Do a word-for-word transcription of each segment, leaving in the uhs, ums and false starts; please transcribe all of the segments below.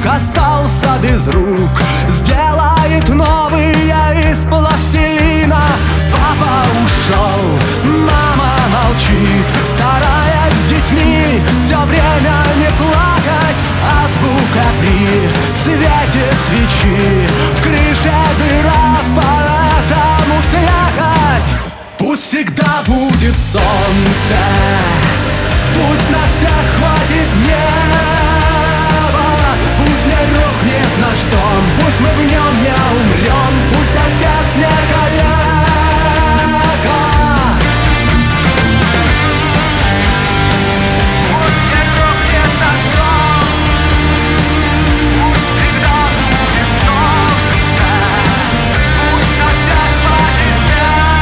остался без рук, сделает новые из пластилина. Папа ушел, мама молчит, стараясь с детьми все время не плакать. Азбука при свете свечи, в крыше дыра, поэтому слякоть. Пусть всегда будет солнце, пусть на всех хватит неба, пусть не рухнет наш дом, пусть мы в нем не умрем, пусть отец не калека. Пусть не рухнет наш дом, пусть всегда будет солнце, пусть на всех хватит неба.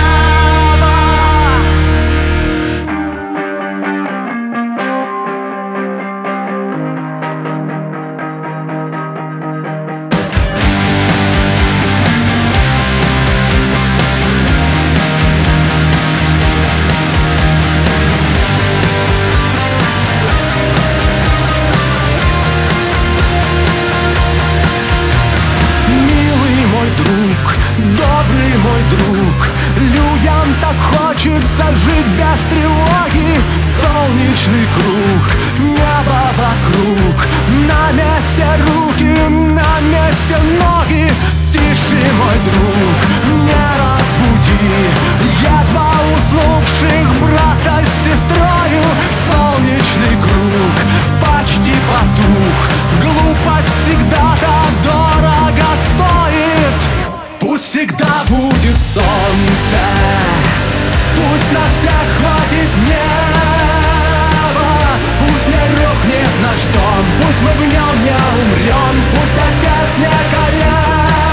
Добрый мой друг, людям так хочется жить без тревоги. Солнечный круг, небо вокруг, на месте руки, на месте ноги. Тише, мой друг, не разбуди едва уснувших брата с сестрою. Солнечный круг почти потух, глупость всегда-то дорого стоит. Пусть всегда будет солнце, пусть на всех хватит неба, пусть не рухнет наш дом, пусть мы в нем не умрем, пусть отец не калека.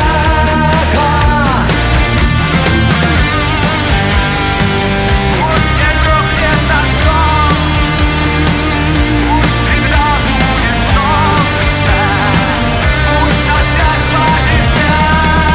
Пусть не рухнет наш дом, пусть всегда будет солнце, пусть на всех хватит неба.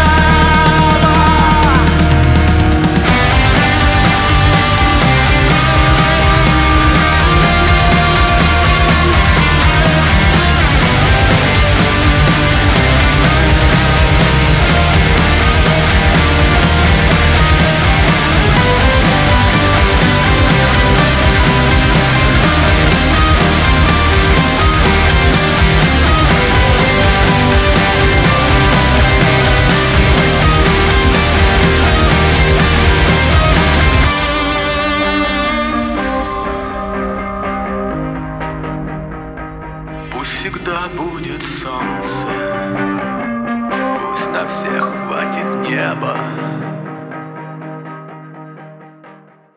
Пусть всегда будет солнце, пусть на всех хватит неба.